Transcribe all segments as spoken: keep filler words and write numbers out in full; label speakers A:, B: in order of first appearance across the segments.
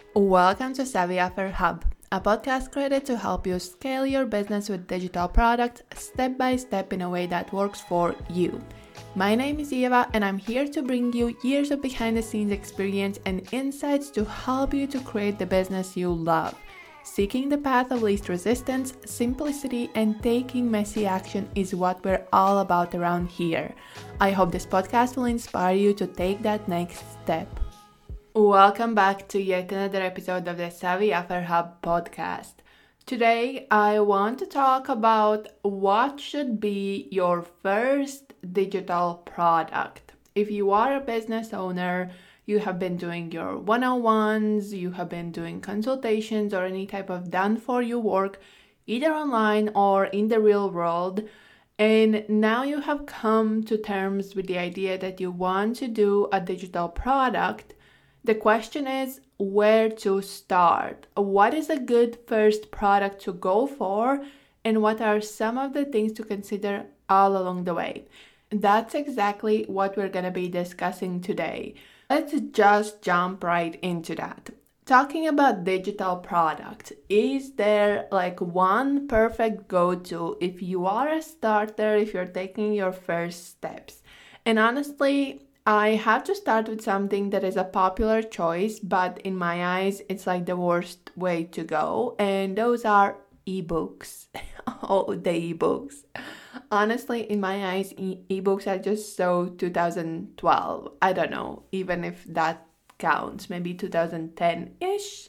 A: Welcome to Savvy Offer Hub, a podcast created to help you scale your business with digital products step by step in a way that works for you. My name is Eva, and I'm here to bring you years of behind the scenes experience and insights to help you to create the business you love. Seeking the path of least resistance, simplicity, and taking messy action is what we're all about around here. I hope this podcast will inspire you to take that next step. Welcome back to yet another episode of the Savvy Offer Hub podcast. Today, I want to talk about what should be your first digital product. If you are a business owner, you have been doing your one-on-ones, you have been doing consultations or any type of done-for-you work, either online or in the real world, and now you have come to terms with the idea that you want to do a digital product. The question is where to start. What is a good first product to go for, and what are some of the things to consider all along the way? That's exactly what we're going to be discussing today. Let's just jump right into that. Talking about digital products, is there like one perfect go-to if you are a starter, if you're taking your first steps? And honestly, I have to start with something that is a popular choice, but in my eyes, it's like the worst way to go. And those are ebooks. Oh, the ebooks. Honestly, in my eyes, e- ebooks are just so two thousand twelve. I don't know, even if that counts, maybe two thousand ten-ish.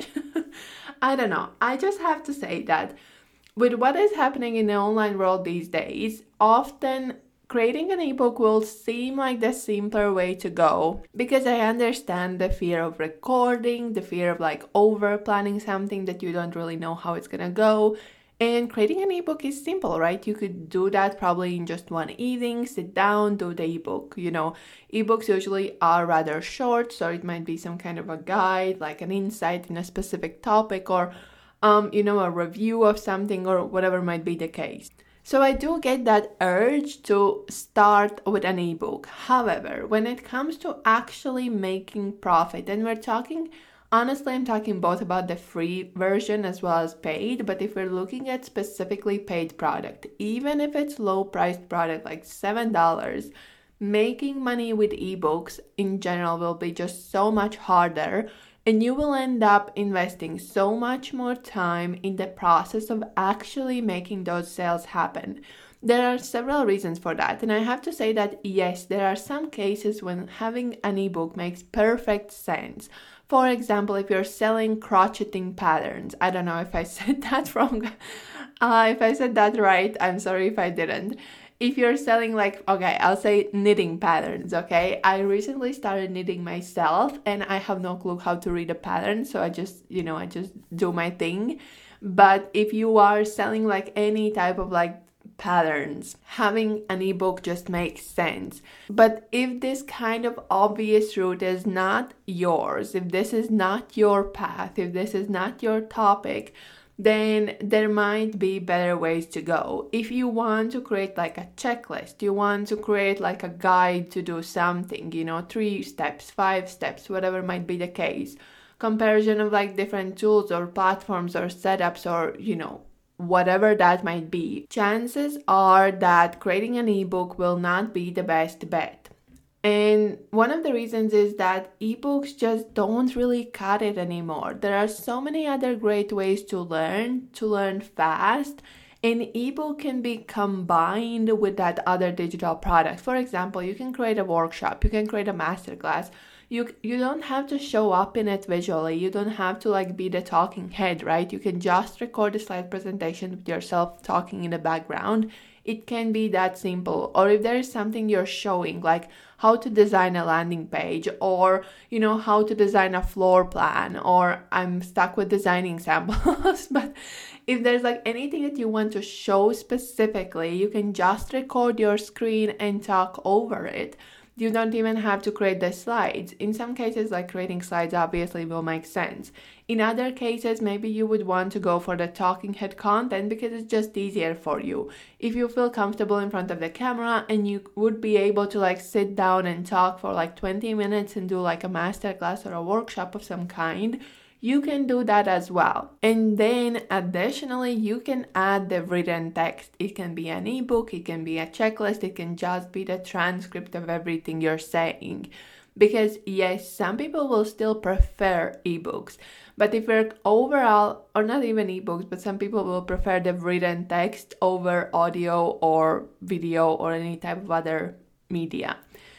A: I don't know. I just have to say that with what is happening in the online world these days, often creating an ebook will seem like the simpler way to go, because I understand the fear of recording, the fear of like over planning something that you don't really know how it's gonna go. And creating an ebook is simple, right? You could do that probably in just one evening, sit down, do the ebook. You know, ebooks usually are rather short, so it might be some kind of a guide, like an insight in a specific topic, or um, you know, a review of something, or whatever might be the case. So I do get that urge to start with an ebook. However, when it comes to actually making profit, and we're talking, honestly, I'm talking both about the free version as well as paid, but if we're looking at specifically paid product, even if it's low priced product like seven dollars, making money with ebooks in general will be just so much harder. And you will end up investing so much more time in the process of actually making those sales happen. There are several reasons for that. And I have to say that, yes, there are some cases when having an ebook makes perfect sense. For example, if you're selling crocheting patterns, I don't know if I said that wrong. Uh, if I said that right, I'm sorry if I didn't. If you're selling like, okay, I'll say knitting patterns, okay? I recently started knitting myself and I have no clue how to read a pattern. So I just, you know, I just do my thing. But if you are selling like any type of like patterns, having an ebook just makes sense. But if this kind of obvious route is not yours, if this is not your path, if this is not your topic, then there might be better ways to go. If you want to create like a checklist, you want to create like a guide to do something, you know, three steps, five steps, whatever might be the case, comparison of like different tools or platforms or setups or, you know, whatever that might be, chances are that creating an ebook will not be the best bet. And one of the reasons is that ebooks just don't really cut it anymore. There are so many other great ways to learn, to learn fast, and ebook can be combined with that other digital product. For example, you can create a workshop, you can create a masterclass. You you don't have to show up in it visually. You don't have to like be the talking head, right? You can just record a slide presentation with yourself talking in the background. It can be that simple. Or if there is something you're showing, like how to design a landing page, or, you know, how to design a floor plan, or I'm stuck with designing samples. But if there's like anything that you want to show specifically, you can just record your screen and talk over it. You don't even have to create the slides. In some cases, like creating slides obviously will make sense. In other cases, maybe you would want to go for the talking head content because it's just easier for you. If you feel comfortable in front of the camera and you would be able to like sit down and talk for like twenty minutes and do like a masterclass or a workshop of some kind, you can do that as well. And then additionally, you can add the written text. It can be an ebook, it can be a checklist, it can just be the transcript of everything you're saying. Because yes, some people will still prefer ebooks, but if we're overall, or not even ebooks, but some people will prefer the written text over audio or video or any type of other media.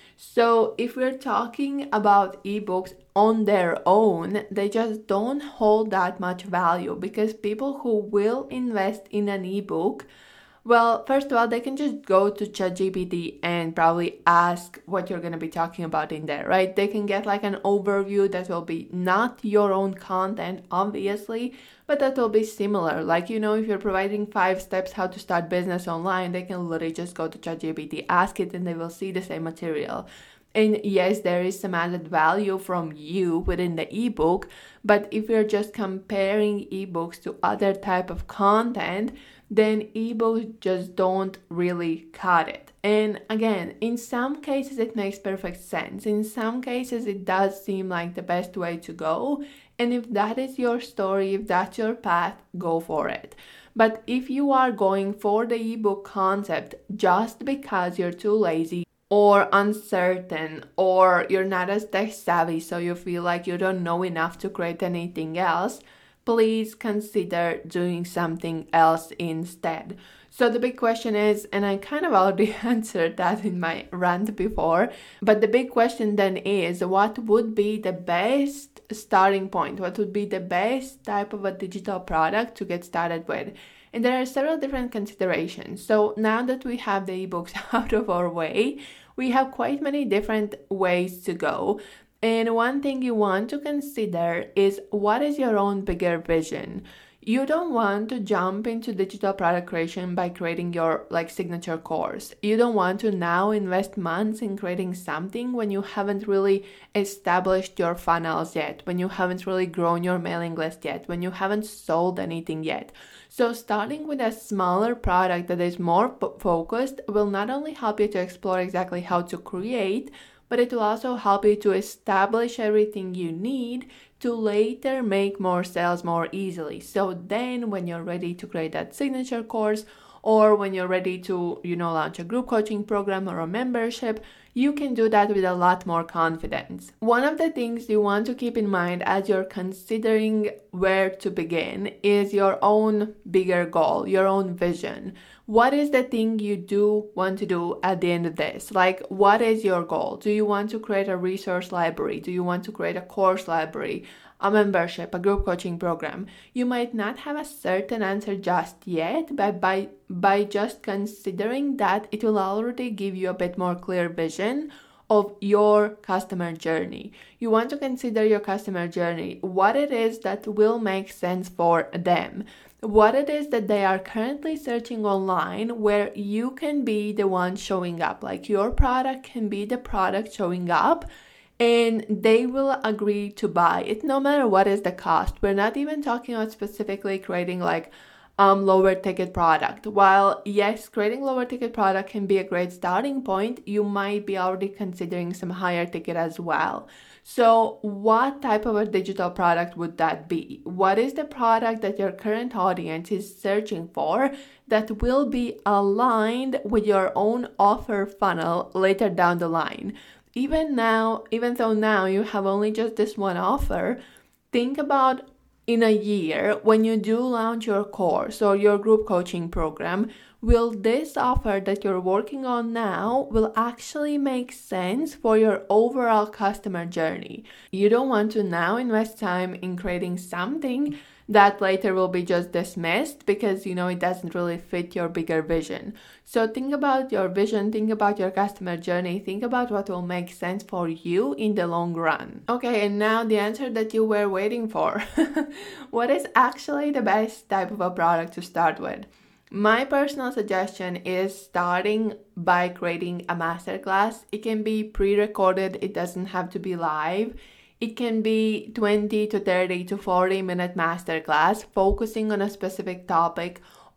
A: So if we're talking about ebooks on their own, they just don't hold that much value, because people who will invest in an ebook, well, first of all, they can just go to ChatGPT and probably ask what you're going to be talking about in there, right? They can get like an overview that will be not your own content, obviously, but that will be similar. Like, you know, if you're providing five steps how to start business online, they can literally just go to ChatGPT, ask it, and they will see the same material. And yes, there is some added value from you within the ebook, but if you're just comparing ebooks to other type of content, then ebooks just don't really cut it. And again, in some cases it makes perfect sense. In some cases it does seem like the best way to go. And if that is your story, if that's your path, go for it. But if you are going for the ebook concept just because you're too lazy or uncertain, or you're not as tech savvy, so you feel like you don't know enough to create anything else, please consider doing something else instead. So the big question is, and I kind of already answered that in my rant before, but the big question then is, what would be the best starting point? What would be the best type of a digital product to get started with? And there are several different considerations. So now that we have the ebooks out of our way, we have quite many different ways to go. And one thing you want to consider is, what is your own bigger vision? You don't want to jump into digital product creation by creating your like signature course. You don't want to now invest months in creating something when you haven't really established your funnels yet, when you haven't really grown your mailing list yet, when you haven't sold anything yet. So starting with a smaller product that is more p- focused will not only help you to explore exactly how to create, but it will also help you to establish everything you need to later make more sales more easily. So then when you're ready to create that signature course, or when you're ready to, you know, launch a group coaching program or a membership, you can do that with a lot more confidence. One of the things you want to keep in mind as you're considering where to begin is your own bigger goal, your own vision. What is the thing you do want to do at the end of this? Like, what is your goal? Do you want to create a resource library? Do you want to create a course library, a membership, a group coaching program? You might not have a certain answer just yet, but by by just considering that, it will already give you a bit more clear vision of your customer journey. You want to consider your customer journey, what it is that will make sense for them, what it is that they are currently searching online, where you can be the one showing up. Like, your product can be the product showing up, and they will agree to buy it no matter what is the cost. We're not even talking about specifically creating like um lower ticket product. While yes, creating lower ticket product can be a great starting point, you might be already considering some higher ticket as well. So what type of a digital product would that be? What is the product that your current audience is searching for that will be aligned with your own offer funnel later down the line? Even now, even though now you have only just this one offer, think about in a year when you do launch your course or your group coaching program, will this offer that you're working on now will actually make sense for your overall customer journey? You don't want to now invest time in creating something that later will be just dismissed because, you know, it doesn't really fit your bigger vision. So think about your vision, think about your customer journey, think about what will make sense for you in the long run. Okay, and now the answer that you were waiting for. What is actually the best type of a product to start with? My personal suggestion is starting by creating a masterclass. It can be pre-recorded, it doesn't have to be live. It can be twenty to thirty to forty minute masterclass focusing on a specific topic,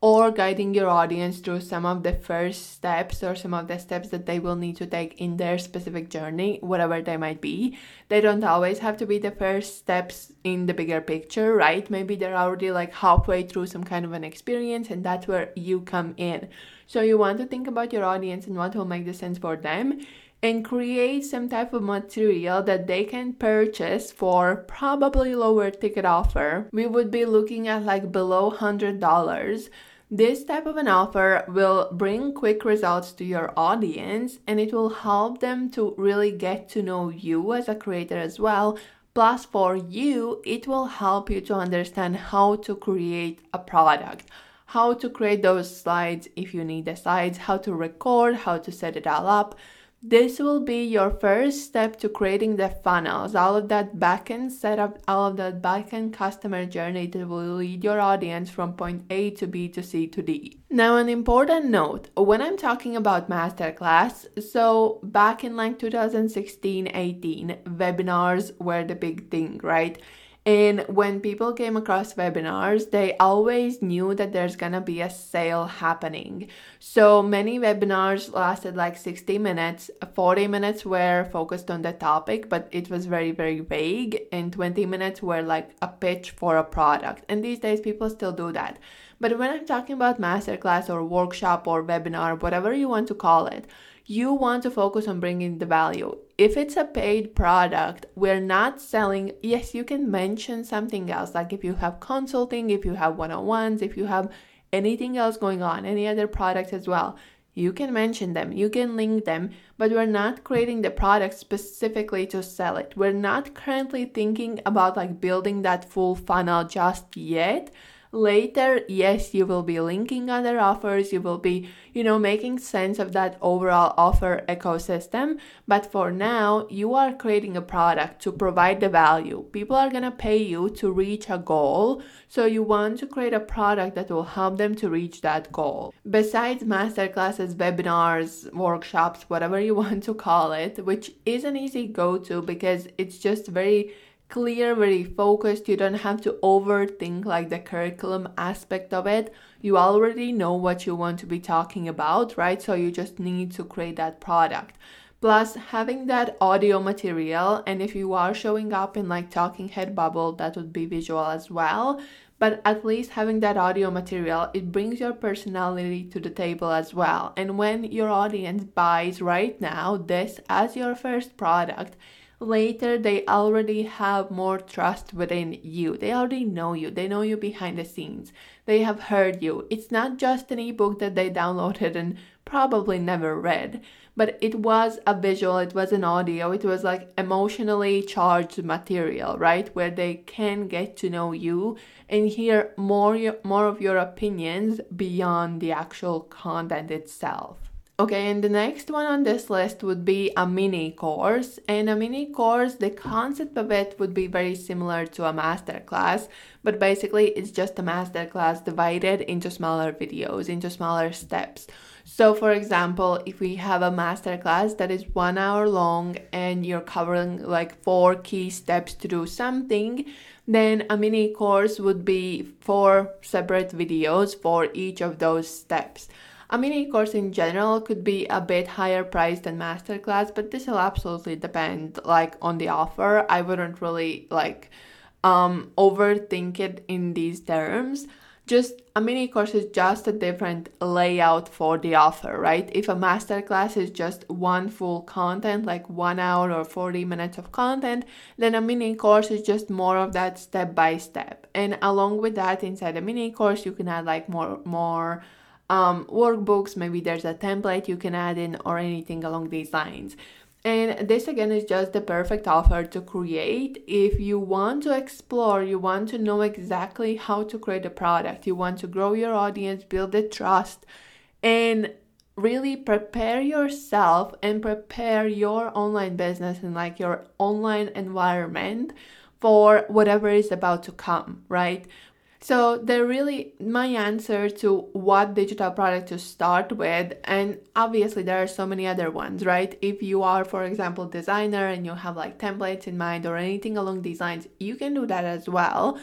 A: or guiding your audience through some of the first steps or some of the steps that they will need to take in their specific journey, whatever they might be. They don't always have to be the first steps in the bigger picture, right? Maybe they're already like halfway through some kind of an experience, and that's where you come in. So you want to think about your audience and what will make the sense for them, and create some type of material that they can purchase for probably lower ticket offer. We would be looking at like below one hundred dollars. This type of an offer will bring quick results to your audience, and it will help them to really get to know you as a creator as well. Plus, for you, it will help you to understand how to create a product, how to create those slides if you need the slides, how to record, how to set it all up. This will be your first step to creating the funnels, all of that backend setup, all of that backend customer journey that will lead your audience from point A to B to C to D. Now, an important note, when I'm talking about masterclass, so back in like two thousand sixteen eighteen, webinars were the big thing, right? And when people came across webinars, they always knew that there's gonna be a sale happening. So many webinars lasted like sixty minutes, forty minutes were focused on the topic, but it was very, very vague, and twenty minutes were like a pitch for a product. And these days people still do that. But when I'm talking about masterclass or workshop or webinar, whatever you want to call it, you want to focus on bringing the value. If it's a paid product, we're not selling. Yes, you can mention something else, like if you have consulting, if you have one-on-ones, if you have anything else going on, any other products as well, you can mention them, you can link them, but we're not creating the product specifically to sell it. We're not currently thinking about like building that full funnel just yet. Later, yes, you will be linking other offers, you will be, you know, making sense of that overall offer ecosystem. But for now, you are creating a product to provide the value. People are going to pay you to reach a goal. So you want to create a product that will help them to reach that goal. Besides masterclasses, webinars, workshops, whatever you want to call it, which is an easy go-to because it's just very clear, very focused. You don't have to overthink like the curriculum aspect of it. You already know what you want to be talking about, right? So you just need to create that product. Plus, having that audio material, and if you are showing up in like talking head bubble, that would be visual as well. But at least having that audio material, it brings your personality to the table as well. And when your audience buys right now this as your first product, later they already have more trust within you. They already know you. They know you behind the scenes. They have heard you. It's not just an ebook that they downloaded and probably never read, but it was a visual, it was an audio, it was like emotionally charged material, right? Where they can get to know you and hear more, more of your opinions beyond the actual content itself. Okay, and the next one on this list would be a mini course. And a mini course, the concept of it would be very similar to a masterclass, but basically it's just a masterclass divided into smaller videos, into smaller steps. So for example, if we have a masterclass that is one hour long and you're covering like four key steps to do something, then a mini course would be four separate videos for each of those steps. A mini course in general could be a bit higher priced than masterclass, but this will absolutely depend like on the offer. I wouldn't really like um, overthink it in these terms. Just a mini course is just a different layout for the offer, right? If a masterclass is just one full content, like one hour or forty minutes of content, then a mini course is just more of that step by step. And along with that, inside a mini course, you can add like more more um, workbooks. Maybe there's a template you can add in or anything along these lines. And this again is just the perfect offer to create if you want to explore, you want to know exactly how to create a product, you want to grow your audience, build the trust, and really prepare yourself and prepare your online business and like your online environment for whatever is about to come, right? So they're really my answer to what digital product to start with. And obviously there are so many other ones, right? If you are, for example, designer and you have like templates in mind or anything along these lines, you can do that as well.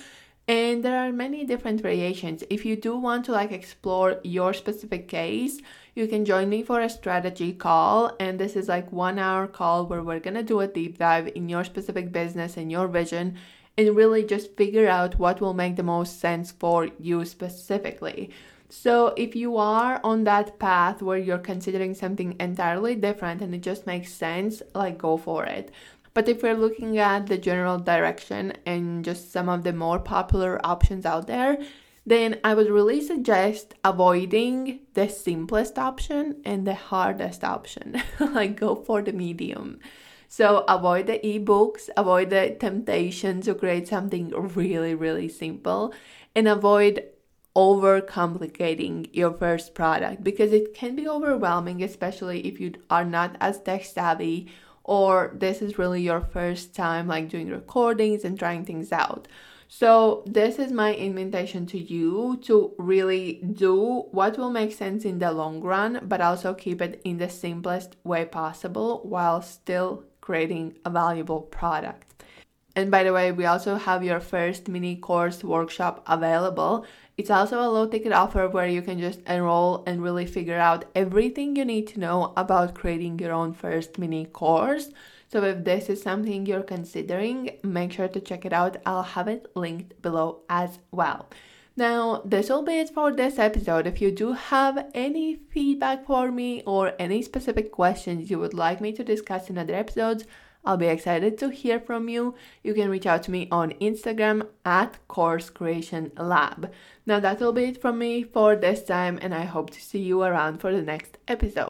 A: And there are many different variations. If you do want to like explore your specific case, you can join me for a strategy call. And this is like one hour call where we're going to do a deep dive in your specific business and your vision and really just figure out what will make the most sense for you specifically. So if you are on that path where you're considering something entirely different and it just makes sense, like go for it. But if we're looking at the general direction and just some of the more popular options out there, then I would really suggest avoiding the simplest option and the hardest option. Like go for the medium. So avoid the ebooks, avoid the temptation to create something really, really simple, and avoid overcomplicating your first product because it can be overwhelming, especially if you are not as tech savvy or this is really your first time like doing recordings and trying things out. So this is my invitation to you to really do what will make sense in the long run, but also keep it in the simplest way possible while still creating a valuable product. And by the way, we also have your first mini course workshop available. It's also a low ticket offer where you can just enroll and really figure out everything you need to know about creating your own first mini course. So if this is something you're considering, make sure to check it out. I'll have it linked below as well. Now, this will be it for this episode. If you do have any feedback for me or any specific questions you would like me to discuss in other episodes, I'll be excited to hear from you. You can reach out to me on Instagram at Course Creation Lab. Now that will be it from me for this time, and I hope to see you around for the next episode.